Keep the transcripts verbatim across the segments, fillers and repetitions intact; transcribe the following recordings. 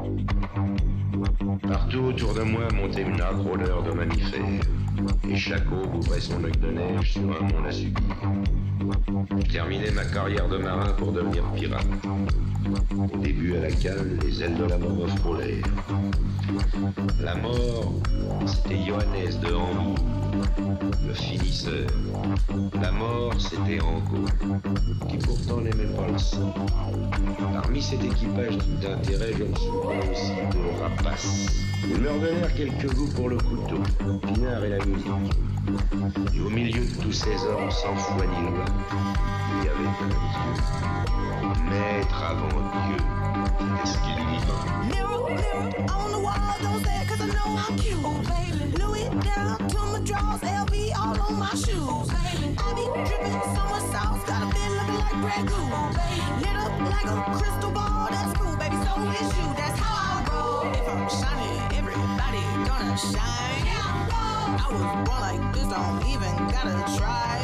Partout autour de moi montait une âcre odeur de mammifères, et chaque aube ouvrait son œil de neige sur un monde à subir. Je terminais ma carrière de marin pour devenir pirate. Au début à la cale, les ailes de la mort me frôlèrent. La mort, c'était Johannes de Hambourg, le finisseur. La mort, c'était Angot, qui pourtant n'aimait pas le sang. Parmi cet équipage d'intérêt, je me souviens aussi de Rapace. Ils me redonnèrent quelques goûts pour le couteau, Pinard et la musique. Et au milieu de tous ces hommes sans foi ni loi, il y avait un Dieu. Maître avant Dieu, c'était ce qu'il dit. Mirror, mirror, on the wall, don't say it cause I know I'm cute. Oh, baby, Louis down to my drawers, L V all on my shoes. Baby, I be dripping so much sauce, got a bit looking like Grey Goo. Lit up like a crystal ball, that's cool, baby, so is you, that's how I roll. If I'm shining, everybody gonna shine. I was born like this, don't even gotta try.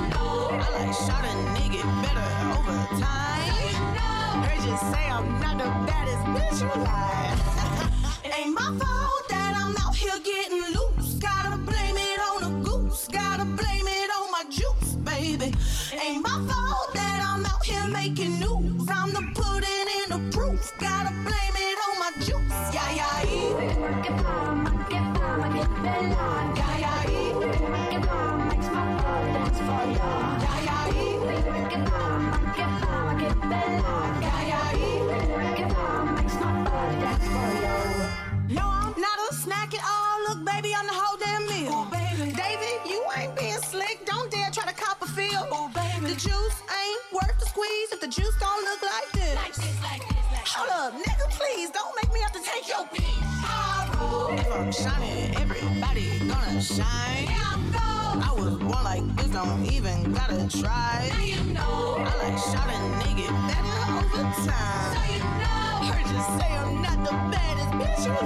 I like shot a nigga better over time. Heard you say I'm not the baddest bitch you like. Ain't my fault that I'm out here getting loose. Gotta blame it on the goose. Gotta blame it on my juice, baby. Ain't my fault that I'm out here making news. I'm the pudding in the proof. Gotta blame it on my juice. Yeah, yeah, yeah. Get fama, get fama, get bella. Yeah, yeah, yeah. Get fama, makes my blood dance for ya. Yeah, yeah, yeah. Get fama, get fama, get bella. Yeah, yeah, yeah. Get fama, makes my blood dance for ya. No, I'm not a snack at all. Look, baby, I'm the whole damn meal. Oh, baby. David, you ain't being slick. Don't dare try to cop a feel. Oh, baby. The juice ain't worth the squeeze if the juice don't look like this. Like this, like this, like Hold up, nigga, please. Don't make me have to take your piece. If I'm shining, everybody gonna shine. I was born like this, don't even gotta try. I like shot a nigga better over time. Heard you say I'm not the baddest bitch you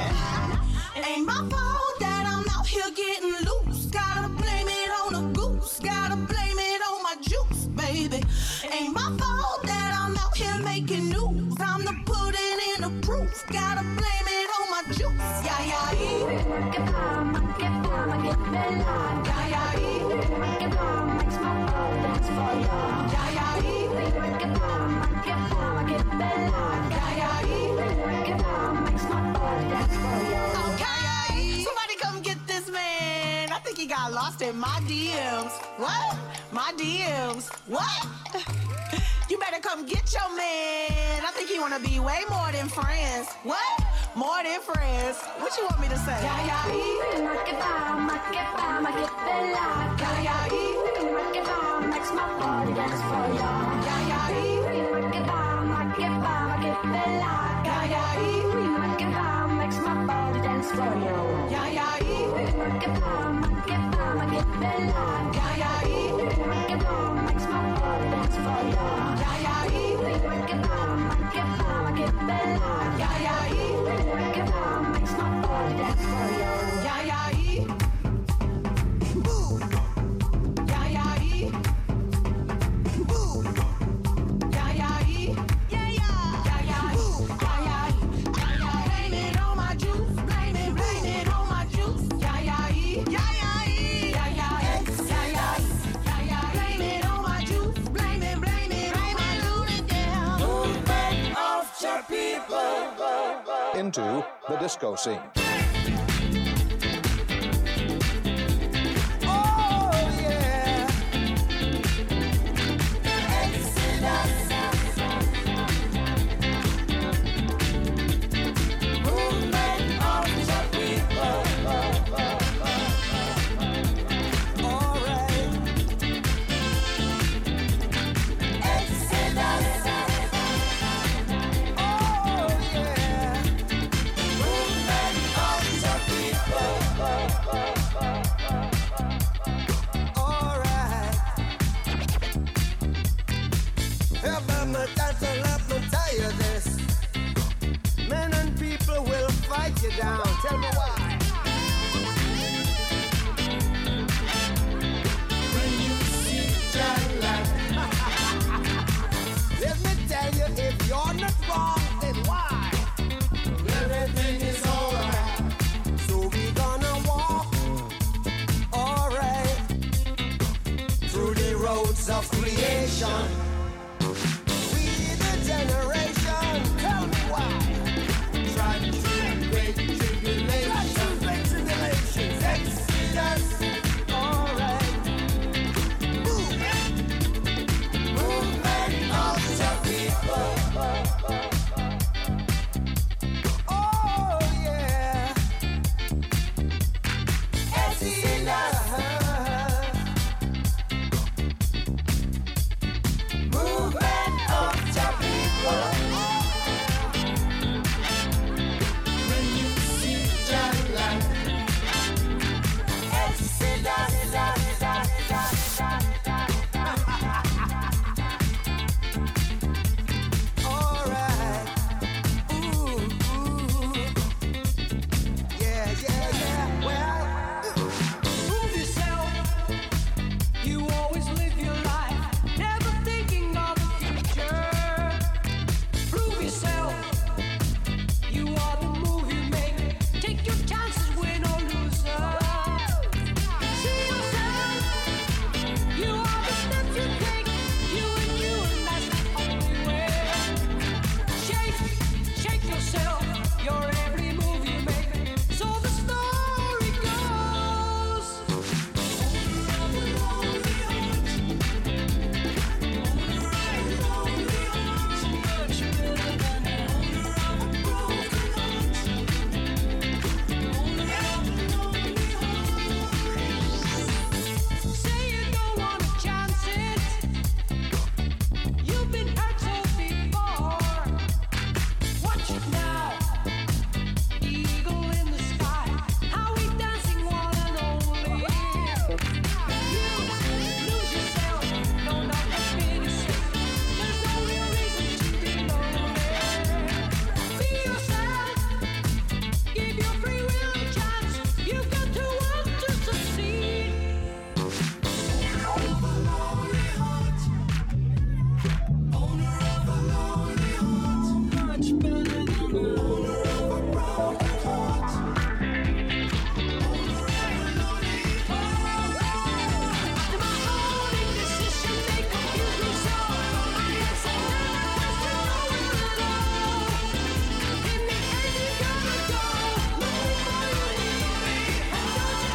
like. Ain't my fault that I'm out here getting loose. Gotta blame it on the goose. Gotta blame it on my juice, baby. Ain't my fault that I'm out here making news. I'm the pudding in the proof. Gotta blame it on my juice. Yeah, yeah, yeah. Get fama, get fama, get bella. Yeah, yeah, yeah. Get fama, makes my blood dance for ya. Yeah, yeah, yeah. Get fama, get fama, get bella. Yeah, yeah, yeah. Get fama, makes my blood dance for ya. Okay, somebody come get this man. I think he got lost in my D Ms. What? My D Ms. What? You better come get your man. I think he wanna be way more than friends. What? More than friends. What you want me to say? Yeah, yeah, yeah. Get fama, get fama, get bella. Yeah, yeah, yeah. Get fama, makes my body dance for ya. Yeah, yeah, yeah. Get fama, get fama, get bella. Yeah, yeah, yeah. Get fama, makes my body dance for ya. Yeah, yeah, yeah. Get fama, get fama, get bella. Yeah, yeah, yeah. Get fama, makes my body dance for ya. Yeah, yeah, yeah. Get fama, get fama, get bella. Yeah, yeah, yeah. Get fama, makes my body dance for ya. Yeah, yeah, yeah. Boo. Yeah, yeah, yeah. Boo. Yeah, yeah, yeah. Yeah, yeah. Yeah, yeah. Boo. Yeah, yeah, yeah. Blame it on my juice. Blame it, blame it on my juice. Yeah, yeah, yeah. Yeah, yeah, yeah. Yeah, yeah, yeah. Yeah, yeah, yeah. Yeah, blame it on my juice. Blame it, blame it on my juice. Yeah. Movement of your people. Into the disco scene. You down. Tell me why. When you see John Lennon, let me tell you, if you're not wrong, then why? codes of creation. We the generation, tell me why. Tribes through great tribulation, great tribulations, Exodus. Alright. Movement, movement of the people. Oh yeah. Exodus. Movement of the people. When you see the light, Exodus. All right. Ooh, ooh. Yeah, yeah, yeah. Well, Prove yourself. You always live your life, never thinking of the future. Prove yourself. You are the move you make. Take your chances, win or lose. See yourself. You are the steps you take. You and you, and that's the only way. Shake, shake yourself. Your every move you make. So the story goes. Say you don't wanna chance it. You've been hurt so before. Watch it now. Eagle in the sky. How we dancing one and only. You lose yourself. No, not the biggest sin. There's no real reason to be lonely. Be yourself. Give your free will a chance. You've got to want to succeed. Owner of a lonely heart. Owner of a lonely heart. Much better than the owner of a broken heart. Owner of a lonely heart. After my own indecision, they confuse me so. I guess I never was to know it at all. In the end, you gotta go. Move or you leave me. And don't you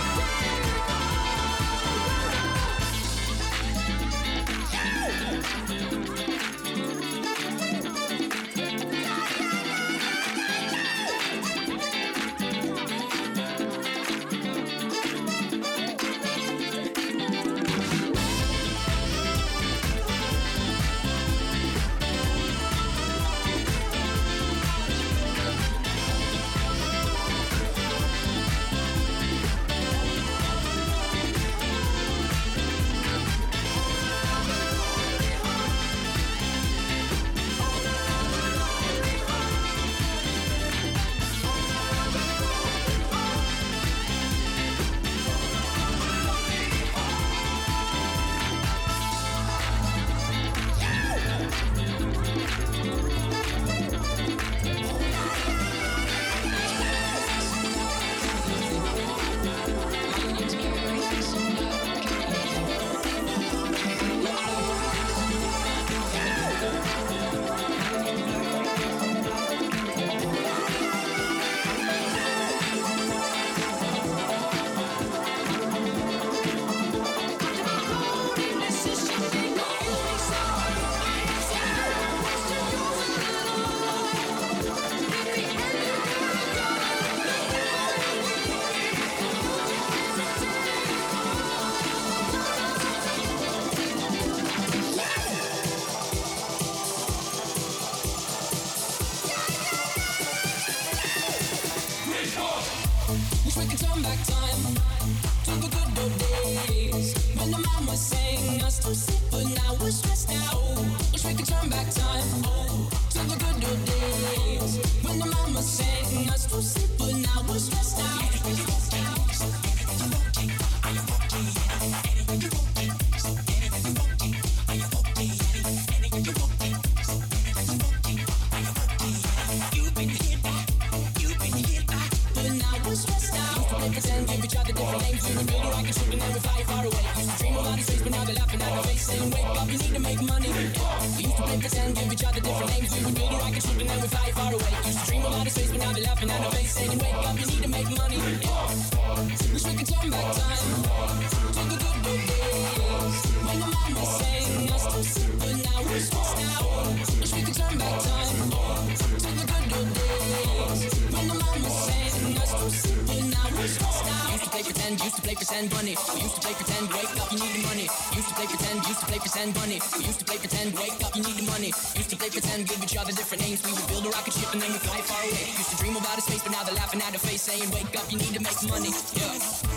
Wish we could turn back time to the good old days when the mama sang us to sleep, but now we're stressed out. Wish we could turn back time to the good old days when the mama sang us to sleep, but now we're stressed out. You've been hit back, you've been hit back, but now we're stressed out. Pretend give each other different names. We were building like a ship and then we fly far away. Used to dream about the space, but now they're laughing at saying wake up, you need to make money. We used to play pretend, give each other different names. We would build a rocket ship and then we fly far away. Used to dream of outer space, but now they're laughing at our face, saying wake up, you need to make money. Wish we could turn back time to the good old days when the man was saying us to sit, but now we're stressed out. Wish we could turn back time to the good old days when the man was saying us to sit, but now we're stressed out. Used to play pretend, used to play pretend bunny. We used to play pretend, wake up, you need the money. Used to play pretend, used to play pretend bunny. We used to play pretend, wake up, you need the money. Used to play pretend, give each other different names. We would build a rocket ship and then we fly far away. Used to dream of outer space, but now they're laughing at our face, saying wake up, you need to make money. Yeah.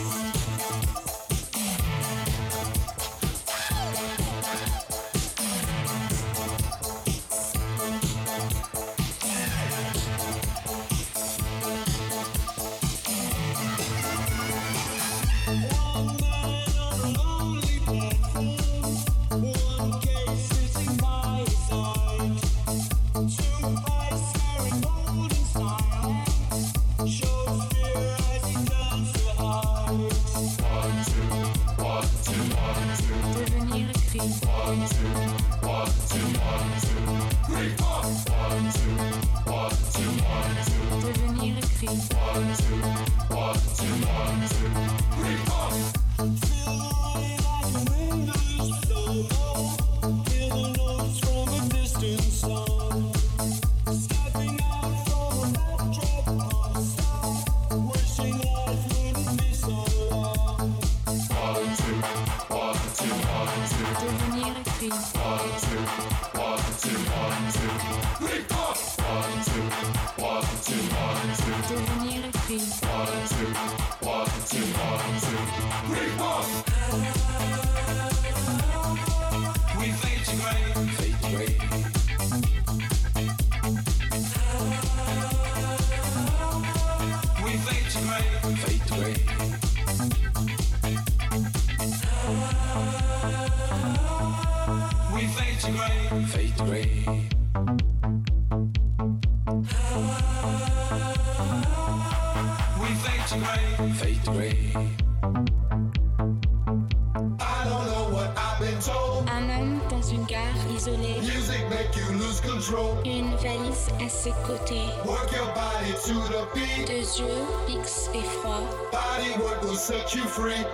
Set you free. I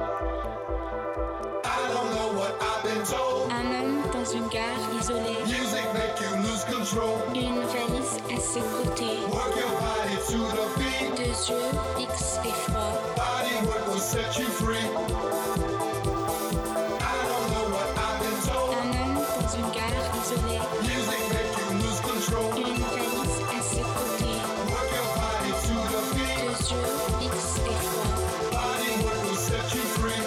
don't know what I've been told. Un homme dans une gare isolée. Music make you lose control. Une valise à ses côtés. Work your body to the beat. Deux yeux fixes et froids. Body work will set you free. I don't know what I've been told. Un homme dans une gare isolée. Music make you lose control. Une valise à ses côtés. Work your body to the beat. Deux yeux fixes et froids. Set you free.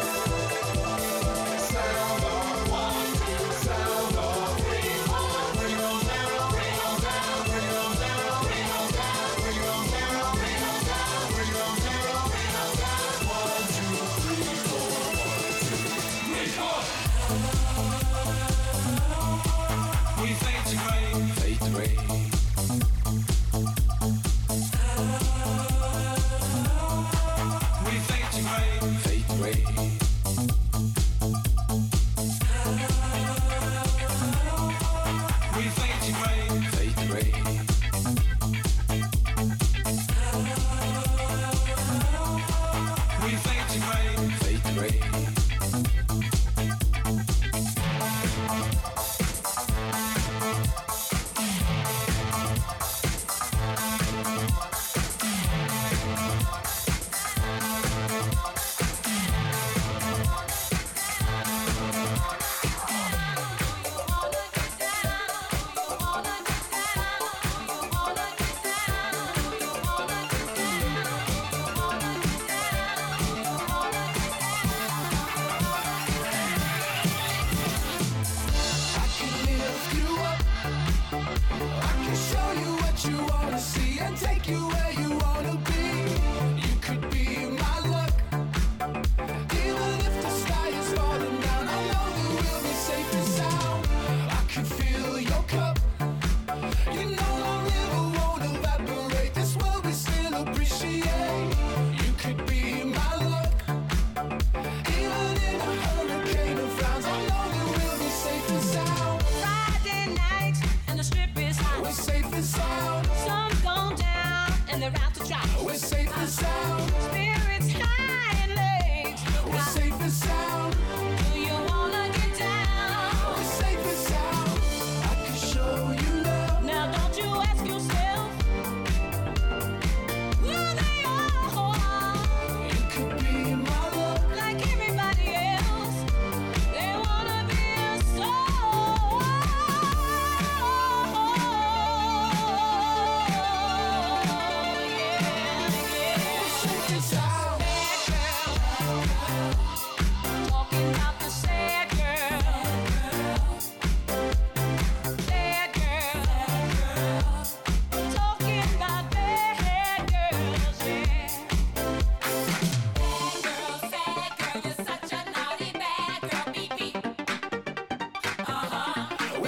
Sound off one, sound off three, four. Bring on down, bring on down, bring on down, bring on down, bring on down, bring on down, bring on down, bring on down. One, two, three, four. One, two, three, four. We fade to gray, fade to gray.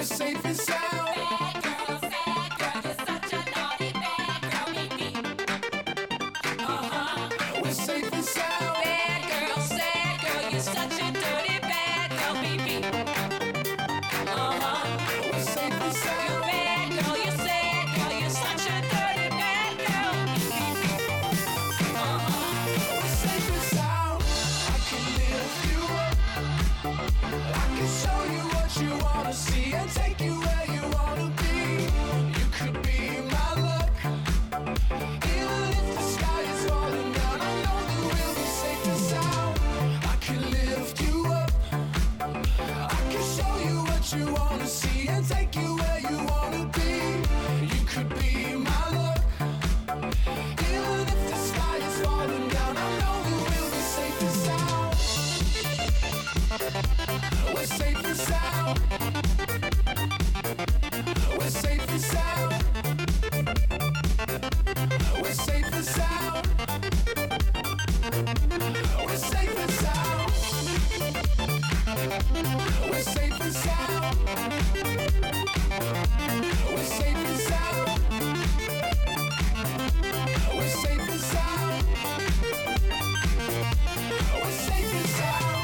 We're safe and sound. Bad girl, sad girl, you're such a naughty bad girl, beep beep. Uh-huh. We're safe and sound. Bad girl, sad girl, you're such a dirty bad girl, beep beep. Uh-huh. We're safe and sound. Bad girl, you're sad girl, you're such a dirty bad girl, beep beep. Uh-huh. We're safe and sound. I can lift you up. I can show you what you wanna see and take you where you wanna be. You could be my luck. Even if the sky is falling down, I know that we'll be safe and sound. I can lift you up. I can show you what you wanna see and take you where you wanna be. You could be my luck. Even if the sky is falling down, I know that we'll be safe and sound. We're safe and sound. We're safe and sound. We're safe and sound. We're safe and sound. We're safe and sound. We're safe and sound. We're safe and sound. We're safe and sound.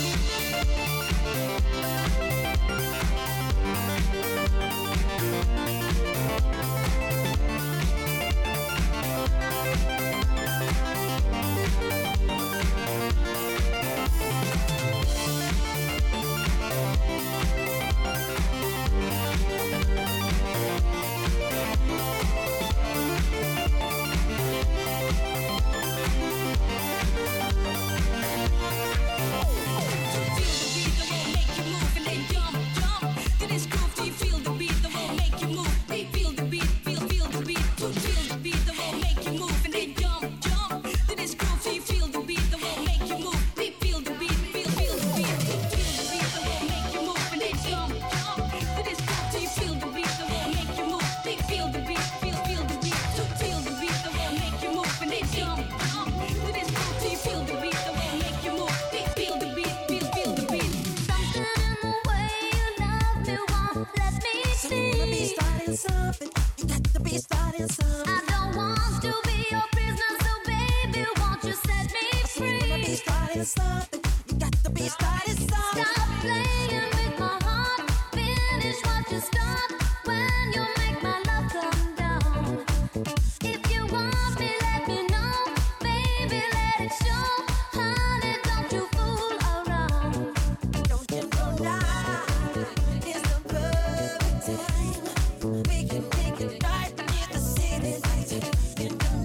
Something, you got to be starting something. I don't want to be your prisoner, so baby, won't you set me free? I wanna be starting something, you got to be starting something. Stop playing with my heart, finish what you start. When you make my love come down. If you want me, let me know, baby, let it show. Honey, don't you fool around. Don't you know now is the perfect time. We can make it right in the city lights. In the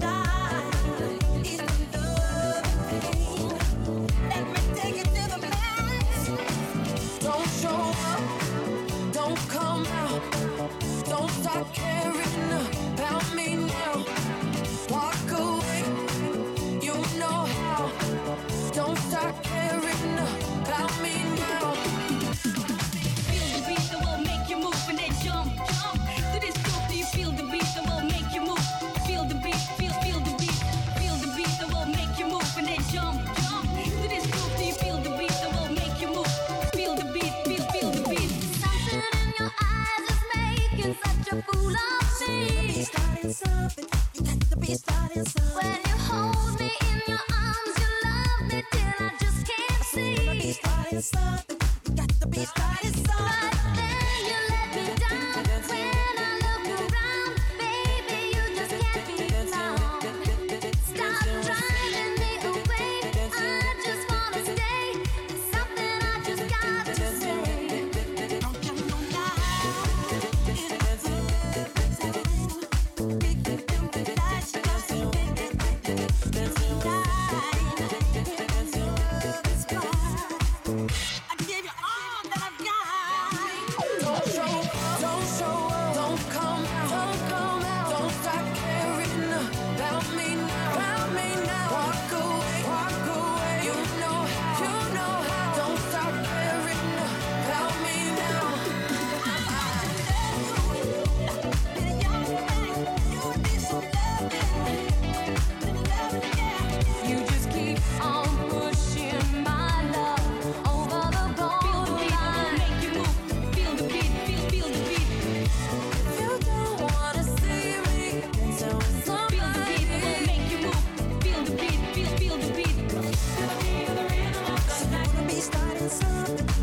night is the love and pain. Let me take it to the max. Don't show up, don't come out, don't start caring about me now. Walk away, you know how. Don't start caring about me now. Feel the beat that will make you move and then jump, jump. To this groove, do you feel the beat that will make you move? Feel the beat, feel, feel the beat. Feel the beat that will make you move and then jump, jump. To this groove, do you feel the beat that will make you move? Feel the beat, feel, feel the beat. Something in your eyes is making such a fool of me. Starting something, you got to be starting something. When you hold me in your arms, you love me till I just can't see. You be starting something, you got to be starting something. But then you let me down. When I look around, baby, you just can't be found. Stop driving me away. I just wanna stay. There's something I just got to say. Don't you know now is the perfect time. We can do the lights just a bit. I give you all that I've got. Don't show up, don't show up,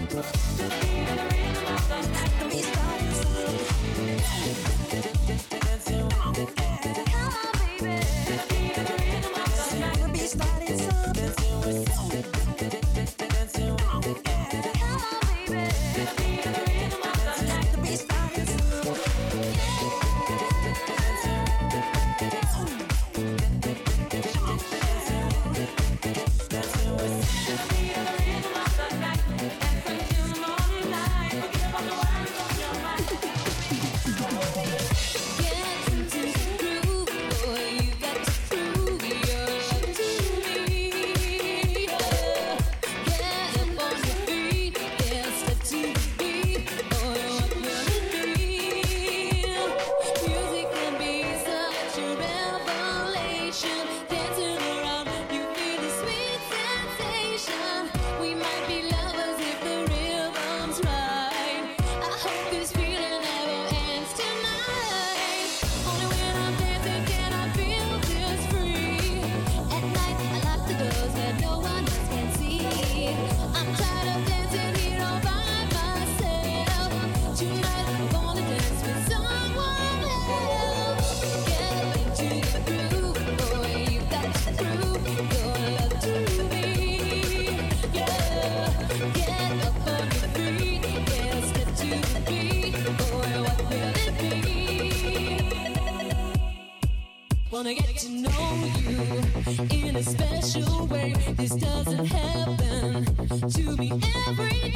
Wanna get to know you in a special way. This doesn't happen to me every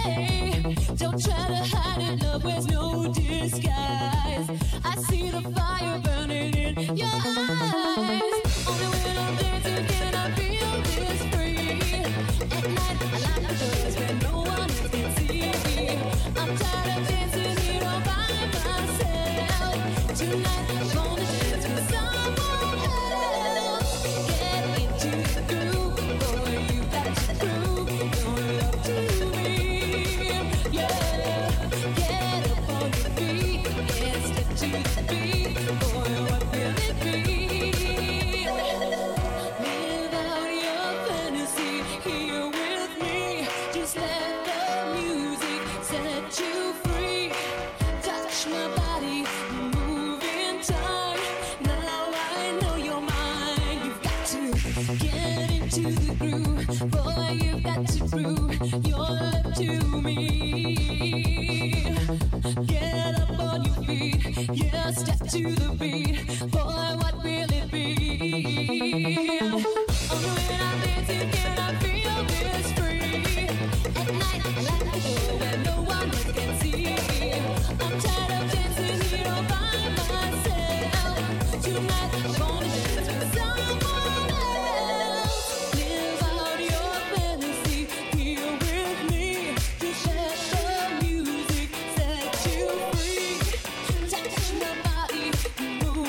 day. Don't try to hide it, love wears no disguise. I see the fire burning in your eyes. Only when I'm dancing can I feel this free. At night I like the buzz where no one else can see. I'm tired of dancing here all by myself. Tonight I'm gonna dance with someone. Step to the beat, boy, what will it be? Only when I'm dancing can I feel this free. At night, I like to go where no one else can see. I'm tired of dancing here all by myself. Tonight, I'm gonna dance with someone else. Live out your fantasy here with me. Just let the music set you free. Touch my body, move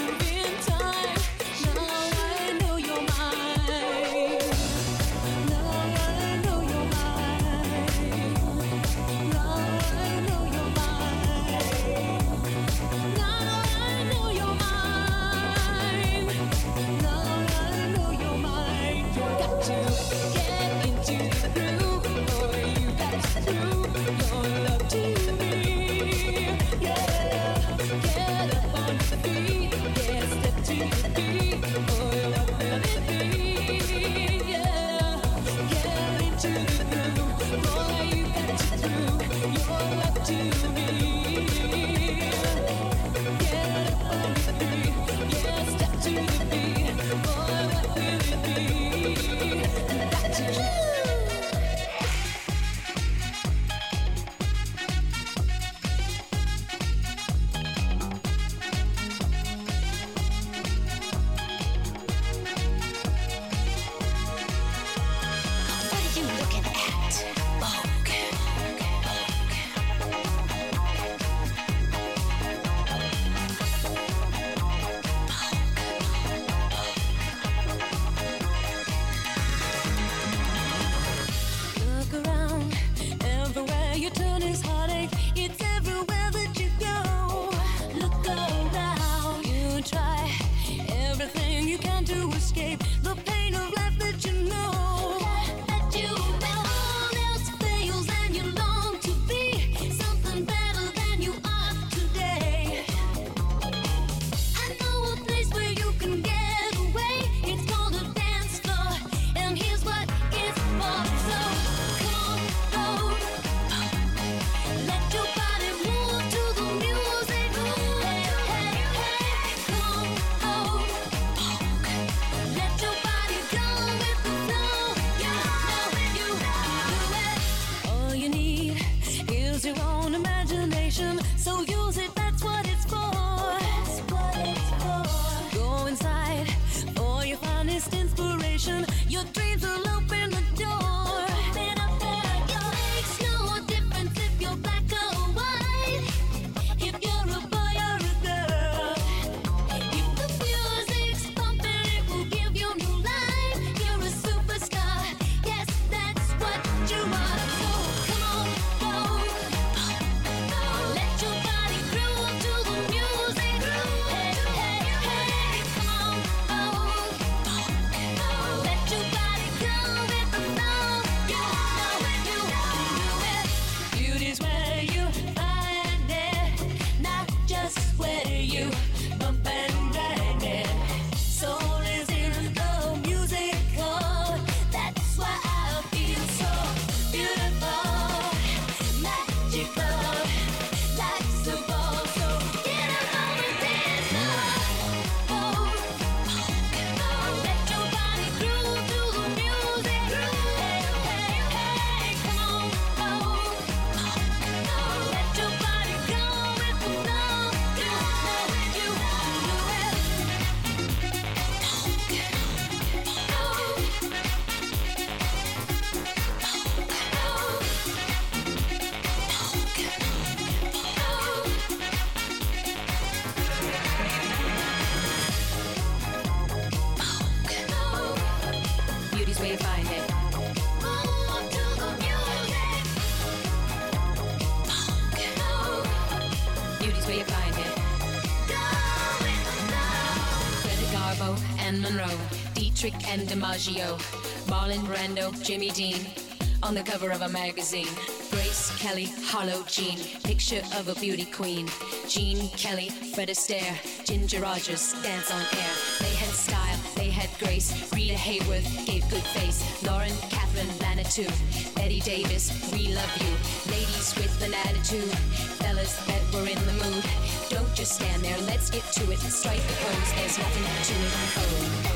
and Monroe, Dietrich and DiMaggio, Marlon Brando, Jimmy Dean, on the cover of a magazine. Grace Kelly, Harlow Jean, picture of a beauty queen. Jean Kelly, Fred Astaire, Ginger Rogers, dance on air. They had style, they had grace. Rita Hayworth gave good face. Lauren, Catherine, Manitou, Betty Davis, we love you. Ladies with an attitude, fellas that were in the mood. Don't just stand there, let's get to it. Strike the pose, there's nothing to it. Oh.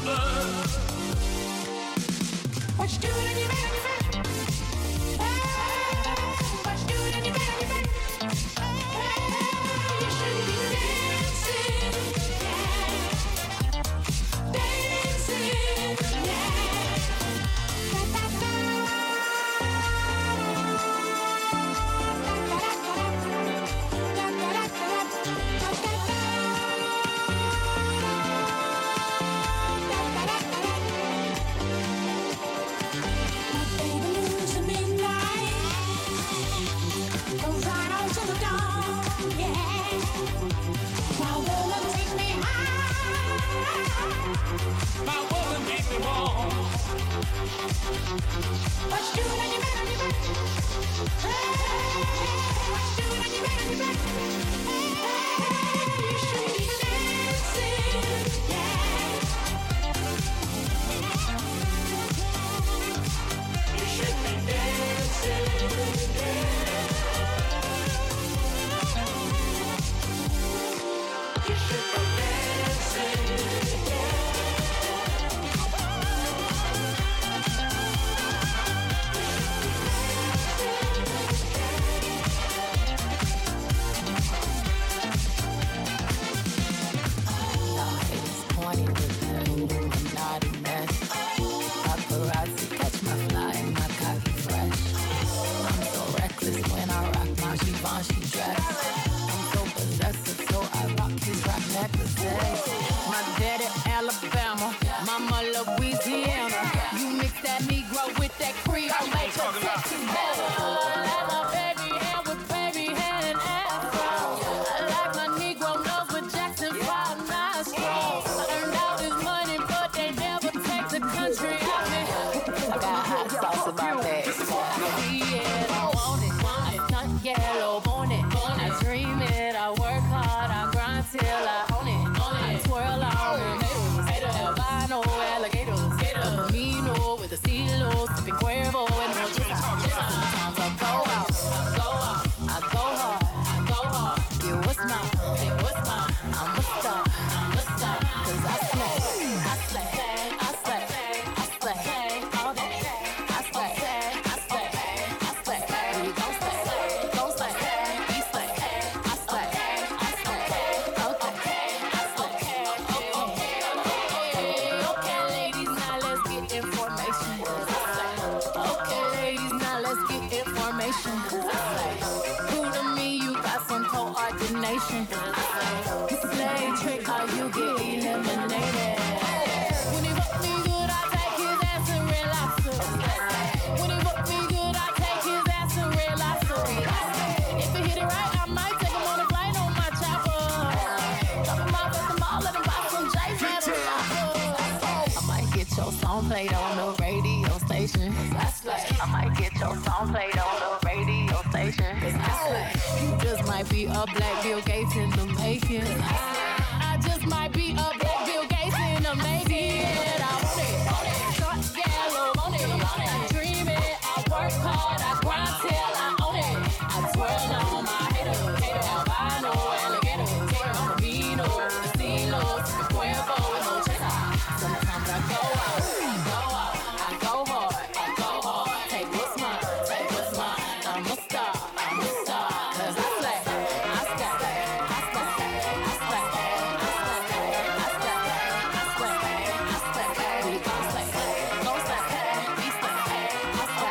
blood. What you doing in your bed, in your bed? Hey, what you doing in your bed, in your bed? Hey, you should be dancing, yeah. Dancing, yeah. Da, da, da. My woman makes me warm. What you doing in your bed, in your bed? Hey, what you doing in your bed, in your bed? Hey, you should be dancing, yeah. You should be dancing, yeah. You should be dancing, yeah. My daddy Alabama, mama Louisiana. You mix that Negro with that Creole, make a Texas better. I like my baby hair with baby hair and afro. I like my Negro nose with Jackson five nostrils. I earned all this money, but they never take the country out me. I got hot sauce in my bag. Yeah, I want it. I stunt yellow, want it. I dream it, I work hard, I grind till I own it. I twirl on it. Albino alligators. Camino with a stilo, sipping Cuervo and Rochita. Sometimes I go out, I go out, I go hard, I go hard. Yeah, what's mine? Hey, what's mine? I'm a star, I'm a star. Cause I slay, I slay, I slay, I slay, all day. I slay, I slay, I slay. We gon' slay, gon' slay, we slay. I slay, I slay, okay, I slay, okay, okay, okay, ladies, now let's get information. Okay, ladies, now let's get information. Who to me, you got some coordination. Slay trick, how you get eliminated. When he fuck me good, I take his ass and relax her. When he fuck me good, I take his ass and relax her. If he hit it right, I might take him on a flight on my chopper. Drop him off at the mall, let him buy some J's at the I might get your song played on the radio station. I might get your song played on the radio station. You just might be a black Bill Gates in the making. I just might be a black Bill Gates in the making. I want it, short yellow, want it. I dream it, I work hard, I grind till I own it. I twirl on my haters, albino alligator, Camino, Casino, Cuervo, no chesa. Sometimes I go out, I go out, I go hard, I go hard. Take what's mine, take what's mine. I'm a star, I'm a star. Cause I slay, I slay, I slay, I slay, I slay, I slay, I slay, I slay. We gon' slay, gon' slay, we slay, I slay,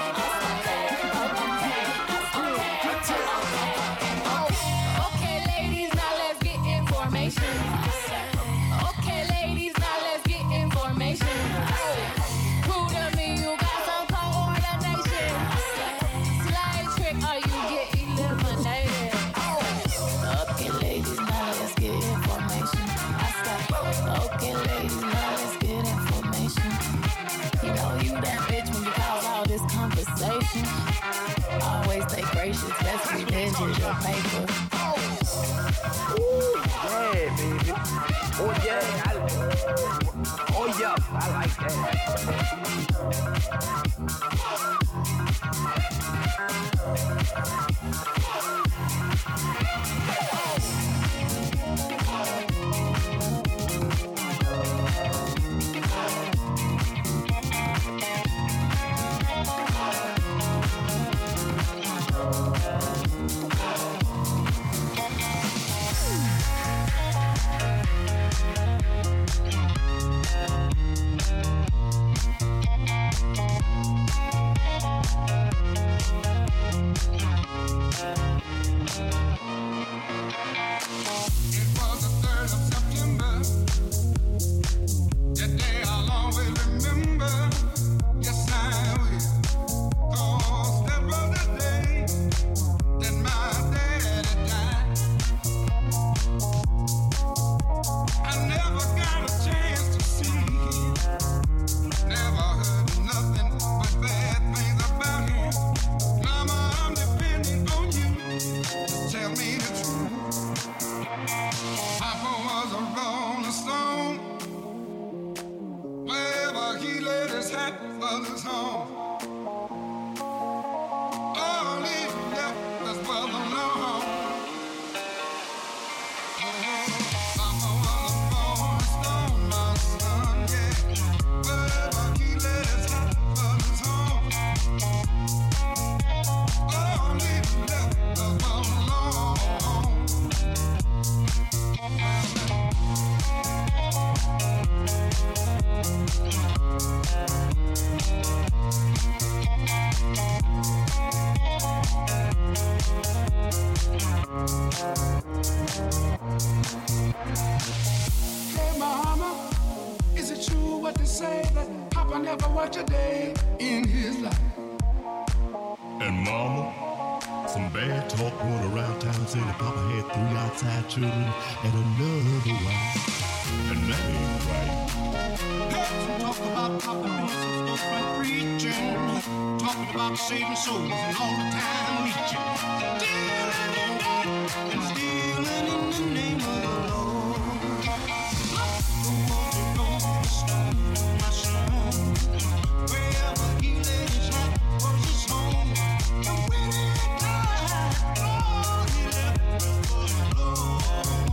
I slay. Okay, ladies, now let's get information. Okay, ladies, now let's get information. Who to me, you got some coordination. Slide trick, or you get eliminated. Okay, ladies, now let's get information. Okay, ladies, now let's get information. You know you that bitch when you cause all this conversation. Always stay gracious, best revenge is your paper. Yeah, baby. Oh yeah, I, oh yeah, I like that. his hat was his home. All he left us was alone. Mama was a born stone, my son, yeah. Wherever he laid his hat was his home. All he left us was alone. Hey mama, is it true what they say that Papa never worked a day in his life? And mama, some bad talk going around town saying that Papa had three outside children and another wife. And that ain't right. Heard some talk about Papa doing some storefront preaching, talking about saving souls and all the time reaching, stealing in that and stealing in the name of the Lord. Who wants to go to the stone, my son? Wherever he laid his hat was his home. And when he died, all he left was alone.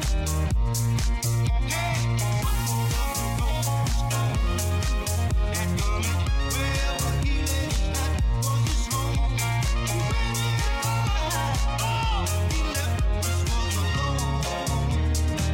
Hey, who wants to go to the stone? That woman, wherever he laid his hat was his home. And when he died, all he left was alone.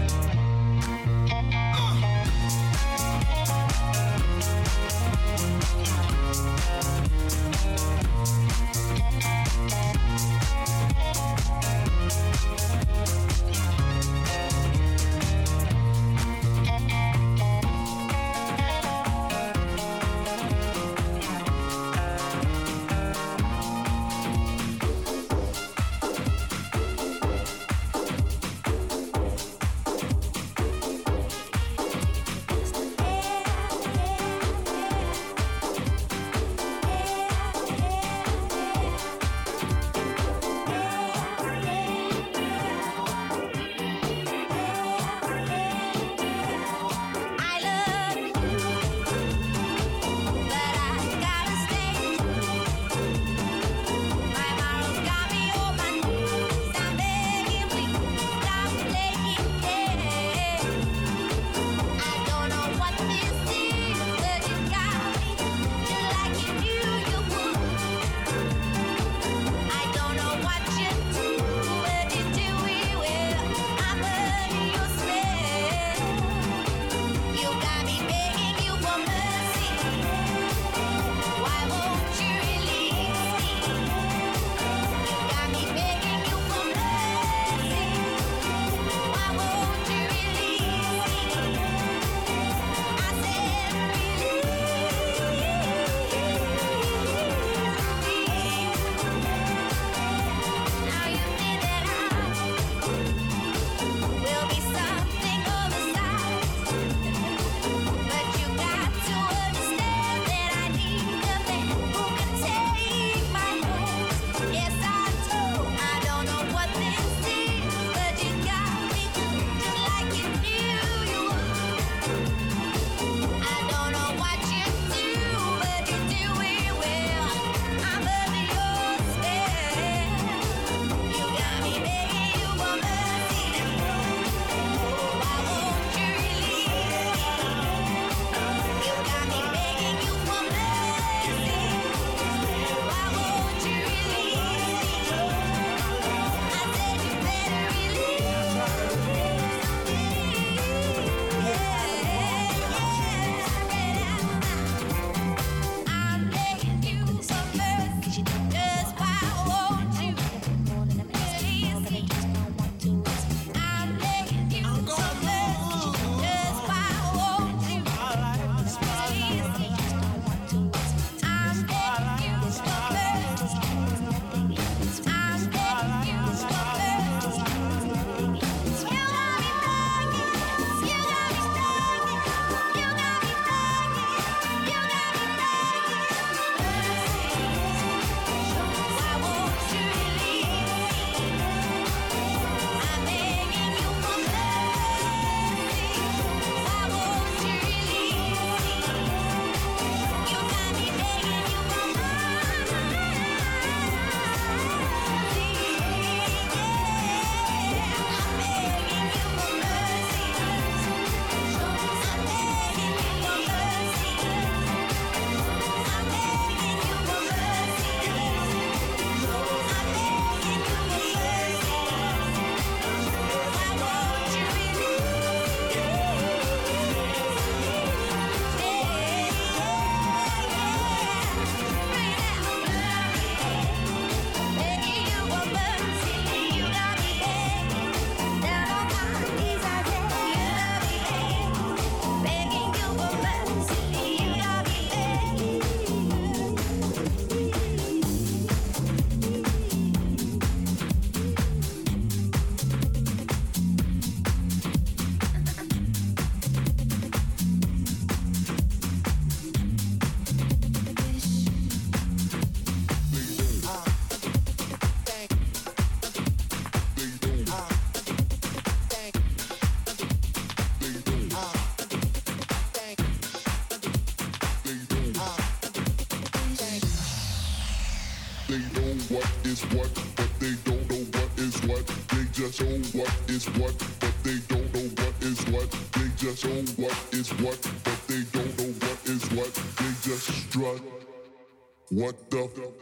They know what is what, but they don't know what is what. They just know what is what, but they don't know what is what. They just know what is what, but they don't know what is what. They just strut. What the?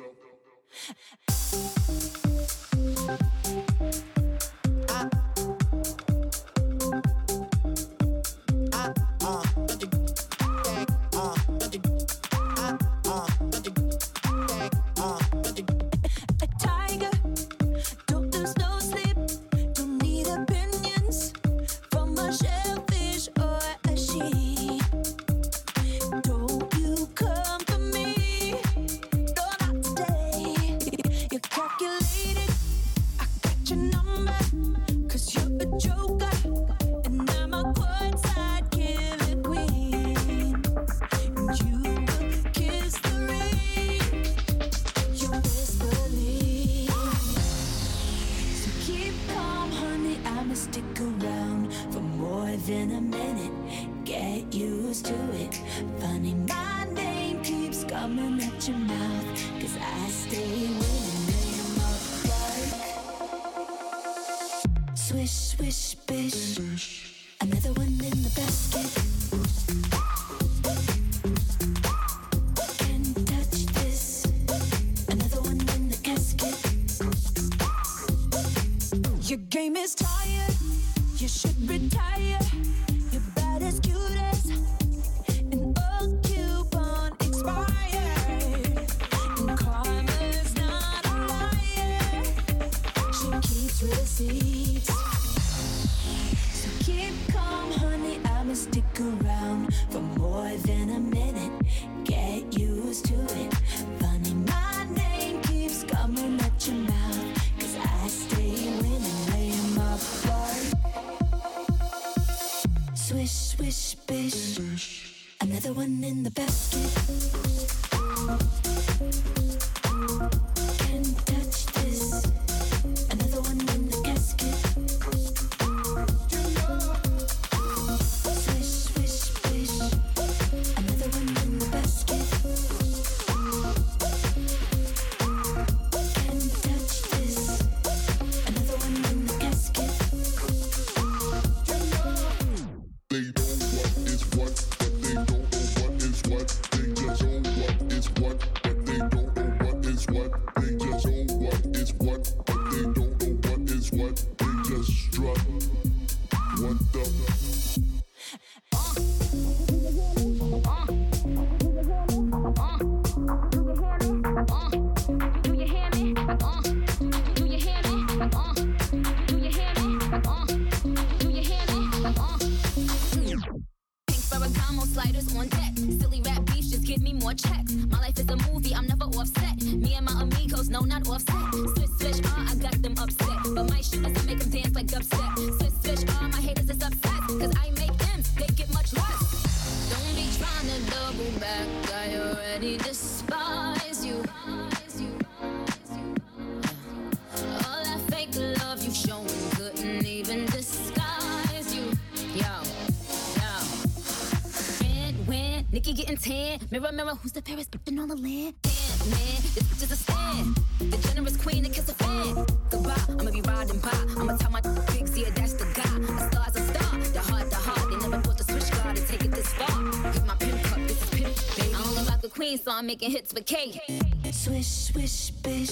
Mirror, mirror, who's the fairest bitch in all the land? Damn, man, this bitch is a stand. The generous queen that kiss a fan. Goodbye, I'ma be riding by. I'ma tell my pigs, yeah, that's the guy. A star's a star, the heart, the heart. They never thought the switch guard to take it this far. Get my pimp cup, this is pimp, baby. I don't know about the queen, so I'm making hits for Kate. Swish, swish,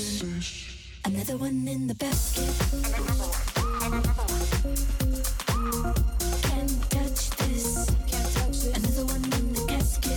bish. Another one in the basket. Can't touch this. Another one in the casket.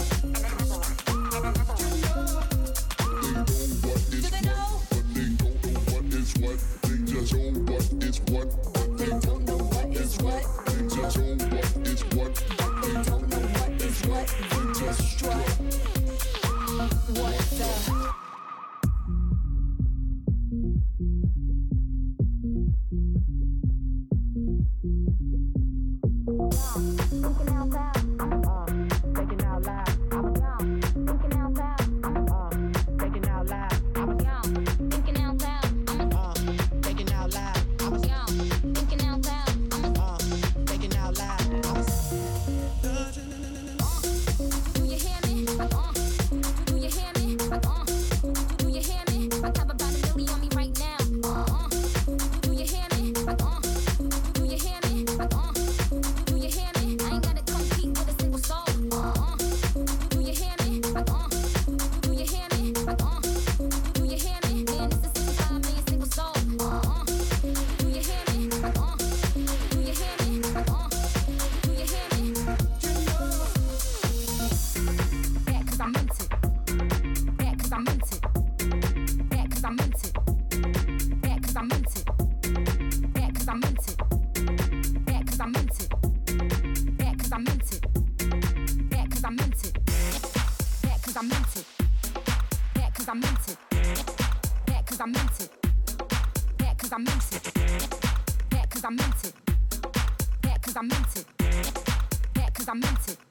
I meant it. Yeah, cause I meant it. Yeah, cause I meant it. Yeah, cause I meant it. Yeah, cause I meant it. Yeah, cause I meant it. Yeah, cause I meant it. Yeah, cause I meant it. Yeah, cause I meant it. Yeah, cause I meant it. Yeah, cause I meant it. Yeah, cause I meant it. Yeah, cause I meant it. Yeah, cause I meant it. Yeah, cause I meant it.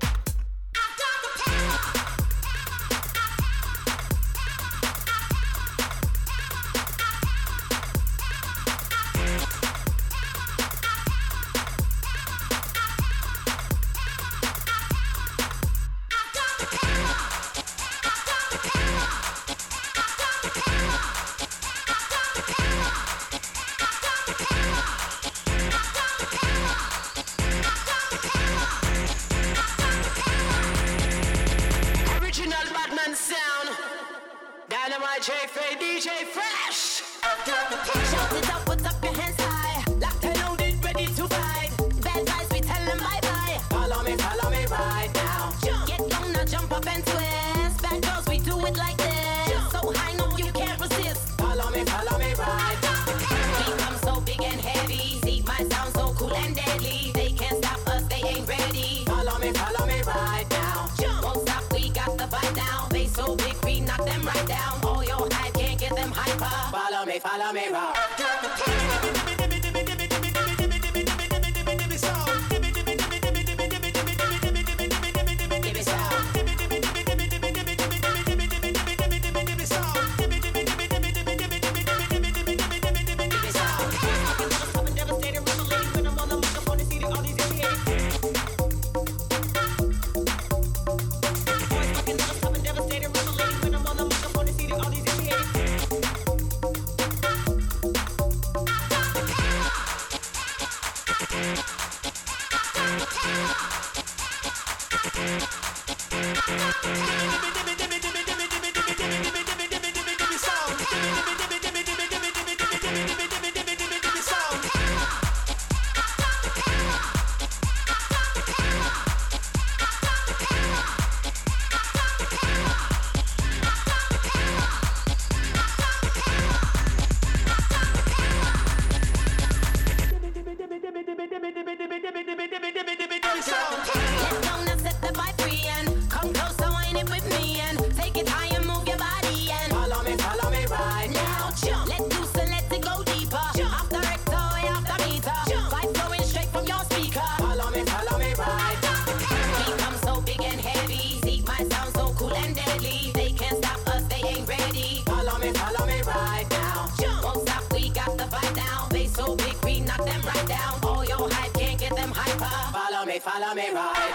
D J Fresh. Shout it up, put up your hands high. Locked and loaded, ready to fight. Bad guys, we tell them bye bye. Follow me, follow me right now. Jump. Get down now, jump up and twist. Bad girls, we do it like this. Jump. So high, no, you can't resist. Follow me, follow me right now. We come so big and heavy. See my sound so cool and deadly. They can't stop us, they ain't ready. Follow me, follow me right now. Jump. Won't stop, we got the vibe now. They so big, we knock them right down. All your hype can't get them hyper. Follow me, follow me right. Follow me right.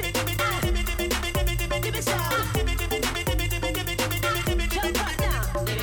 Give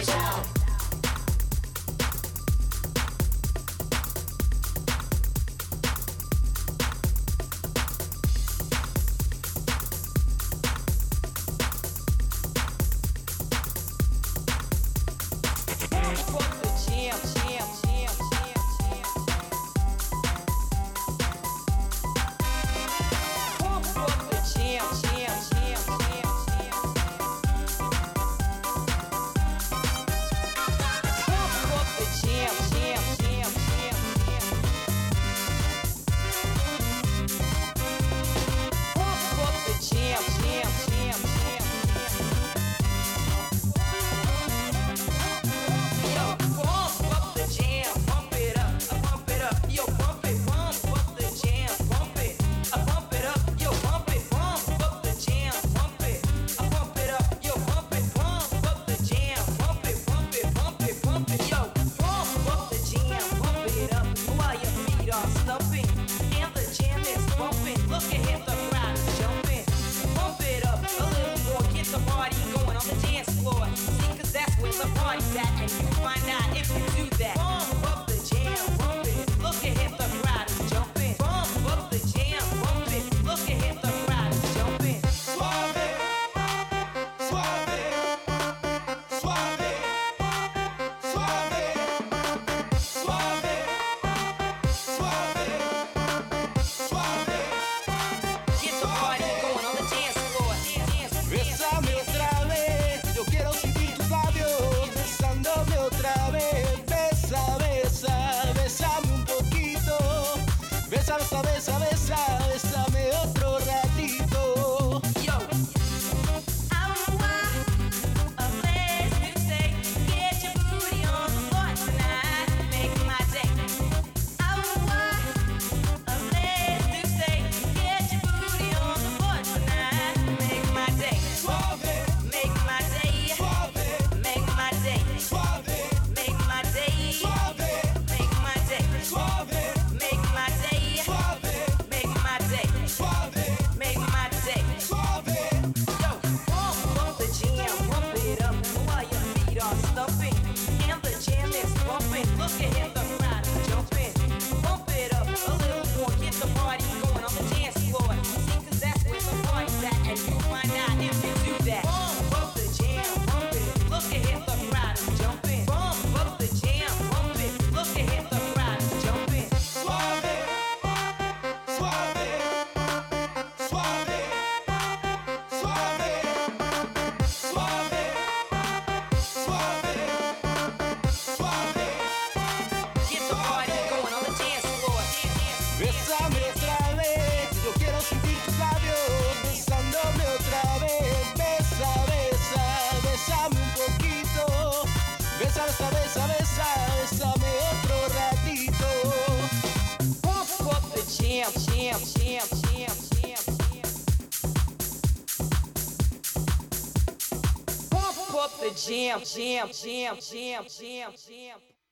jam, jam, jam, jam, jam, jam.